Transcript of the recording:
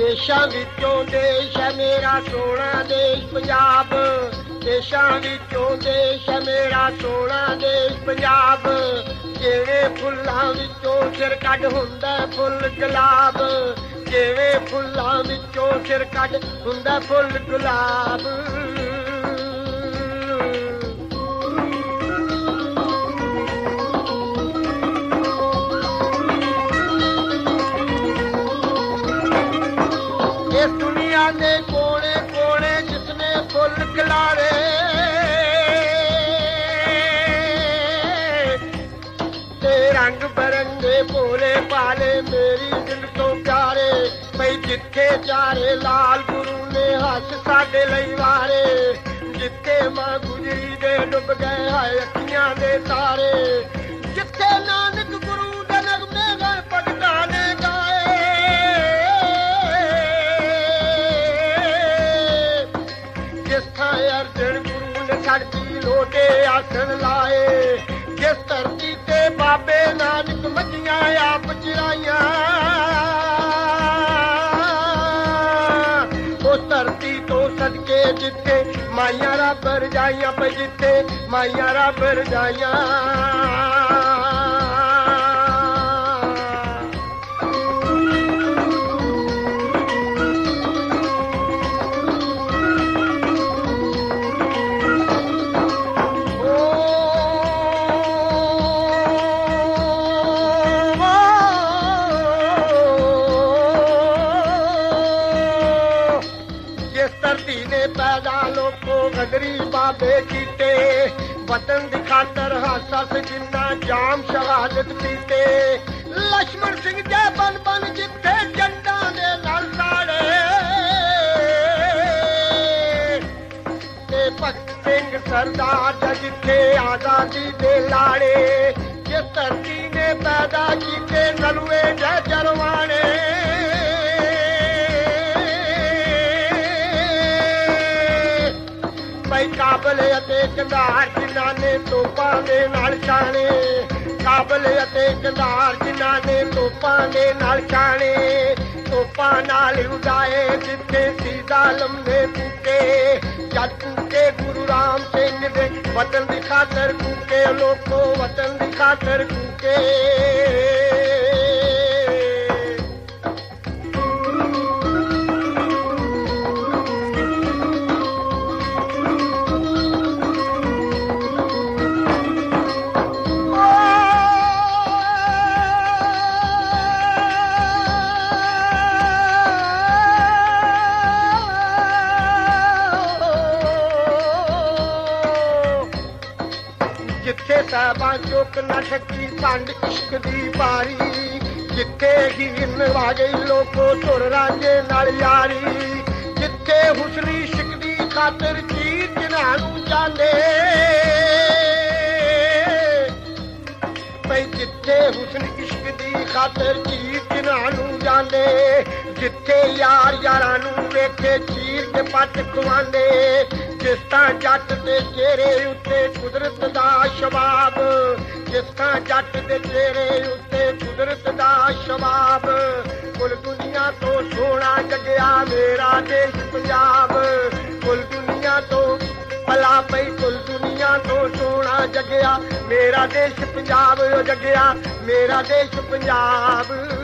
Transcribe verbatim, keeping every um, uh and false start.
ਦੇਸ਼ਾਂ ਵਿੱਚੋਂ ਦੇਸ਼ ਹੈ ਮੇਰਾ ਸੋਹਣਾ ਦੇਸ਼ ਪੰਜਾਬ, ਦੇਸ਼ਾਂ ਵਿੱਚੋਂ ਦੇਸ਼ ਹੈ ਮੇਰਾ ਸੋਹਣਾ ਦੇਸ਼ ਪੰਜਾਬ। ਜਿਵੇਂ ਫੁੱਲਾਂ ਵਿੱਚੋਂ ਸਿਰ ਕੱਢ ਹੁੰਦਾ ਫੁੱਲ ਗੁਲਾਬ, ਜਿਵੇਂ ਫੁੱਲਾਂ ਵਿੱਚੋਂ ਸਿਰ ਕੱਢ ਹੁੰਦਾ ਫੁੱਲ ਗੁਲਾਬ। ਇਸ ਦੁਨੀਆ ਦੇ ਕੋਨੇ ਕੋਨੇ ਜਿਸਨੇ ਫੁੱਲ ਖਿਲਾਰੇ, ਤੇ ਰੰਗ ਬਰੰਗੇ ਭੋਲੇ ਭਾਲੇ ਮੇਰੀ ਦਿਲ ਤੋਂ ਪਿਆਰੇ। ਬਈ ਜਿੱਥੇ ਚਾਰੇ ਲਾਲ ਗੁਰੂ ਨੇ ਹੱਥ ਸਾਡੇ ਲਈ ਵਾਰੇ, ਜਿੱਥੇ ਮਾਂ ਗੁਜਰੀ ਦੇ ਡੁੱਬ ਗਏ ਹਾਏ ਅੱਖੀਆਂ ਦੇ ਤਾਰੇ, ਜਿੱਥੇ ਨਾਨਕ ਗੁਰੂ ਦੇ ਨਗਮੇ ਗਏ ਭਗਤਾਂ ਨੇ ਗਾਏ, ਜਿਸ ਥਾਂ ਅਰਜਨ ਗੁਰੂ ਨੇ ਛੜਦੀ ਲੋਟੇ ਆਸਣ ਲਾਏ, ਜਿਸ ਧਰਤੀ ਤੇ ਬਾਬੇ ਨਾਨਕ ਮੱਝੀਆਂ ਆਪ ਚਰਾਈਆਂ, ਉਸ ਧਰਤੀ ਤੋਂ ਸਦਕੇ ਜਿੱਥੇ ਮਾਈਆਂ ਰੱਬ ਰਜਾਈਆਂ ਪਈ, ਜਿੱਥੇ ਮਾਈਆਂ ਰੱਬ ਰਜਾਈਆਂ। ਗਦਰੀ ਬਾਬੇ ਕੀਤੇ ਵਤਨ ਦੀ ਖਾਤਰ ਹਾਸਾ ਜਿੰਨਾ ਜਾਮ ਸ਼ਹਾਦਤ ਪੀਤੇ, ਲక్ష్మణ ਸਿੰਘ ਦੇ ਬਨ ਬਨ ਜਿੱਥੇ ਜੰਡਾਂ ਦੇ ਨਾਲ ਸਾੜੇ, ਤੇ ਭਗਤ ਸਿੰਘ ਸਰਦਾਰ ਜਿੱਥੇ ਆਜ਼ਾਦੀ ਦੇ ਲਾੜੇ, ਜਿਸ ਧਰਤੀ ਨੇ ਪੈਦਾ ਕੀਤੇ ਨਲੂਏ ਜੈ ਜਰਵਾਣੇ, ਕਾਬਲ ਅਤੇ ਕੰਧਾਰ ਜਿਨ੍ਹਾਂ ਨੇ ਤੋਪਾਂ ਦੇ ਨਾਲ ਛਾਣੇ, ਕਾਬਲ ਅਤੇ ਕੰਧਾਰ ਜਿਨ੍ਹਾਂ ਨੇ ਤੋਪਾਂ ਦੇ ਨਾਲ ਛਾਣੇ, ਤੋਪਾਂ ਨਾਲ ਉਡਾਏ ਜਿੱਥੇ ਸੀ ਜ਼ਾਲਮ ਦੇ ਕੂਕੇ, ਜਦ ਕੂਕੇ ਗੁਰੂ ਰਾਮ ਸਿੰਘ ਦੇ ਵਤਨ ਦੀ ਖਾਤਰ ਕੂਕੇ, ਲੋਕੋ ਵਤਨ ਦੀ ਖਾਤਰ ਕੂਕੇ। ਜਿੱਥੇ ਸਾਹਿਬਾਂ ਚੁੱਕ ਨਾ ਠੱਕੀ ਭੰਡ ਇਸ਼ਕ ਦੀ ਬਾਰੀ, ਜਿੱਥੇ ਹੀਨ ਵਾ ਗਈ ਲੋਕੋ ਧੁਰ ਰਾਂਝੇ ਨਾਲ ਯਾਰੀ, ਜਿੱਥੇ ਹੁਸਨ ਇਸ਼ਕ ਦੀ ਖਾਤਰ ਚੀਰ ਜਿਨ੍ਹਾਂ ਨੂੰ ਜਾਂਦੇ, ਬਈ ਜਿੱਥੇ ਹੁਸਨ ਇਸ਼ਕ ਦੀ ਖਾਤਰ ਚੀਰ ਜਿਨ੍ਹਾਂ ਨੂੰ ਜਾਂਦੇ, ਜਿੱਥੇ ਯਾਰ ਯਾਰਾਂ ਨੂੰ ਵੇਖੇ ਚੀਰ ਕੇ ਪੱਟ ਖਵਾਉਂਦੇ, ਜਿਸ ਤਾਂ ਜੱਟ ਦੇ ਚਿਹਰੇ ਉੱਤੇ ਕੁਦਰਤ ਦਾ ਸ਼ਬਾਬ, ਜਿਸ ਤਾਂ ਜੱਟ ਦੇ ਚਿਹਰੇ ਉੱਤੇ ਕੁਦਰਤ ਦਾ ਸ਼ਬਾਬ। ਕੁੱਲ ਦੁਨੀਆ ਤੋਂ ਸੋਹਣਾ ਜਗਿਆ ਮੇਰਾ ਦੇਸ਼ ਪੰਜਾਬ, ਕੁੱਲ ਦੁਨੀਆ ਤੋਂ ਭਲਾ ਪਈ, ਕੁੱਲ ਦੁਨੀਆ ਤੋਂ ਸੋਹਣਾ ਜਗਿਆ ਮੇਰਾ ਦੇਸ਼ ਪੰਜਾਬ, ਜਗਿਆ ਮੇਰਾ ਦੇਸ਼ ਪੰਜਾਬ।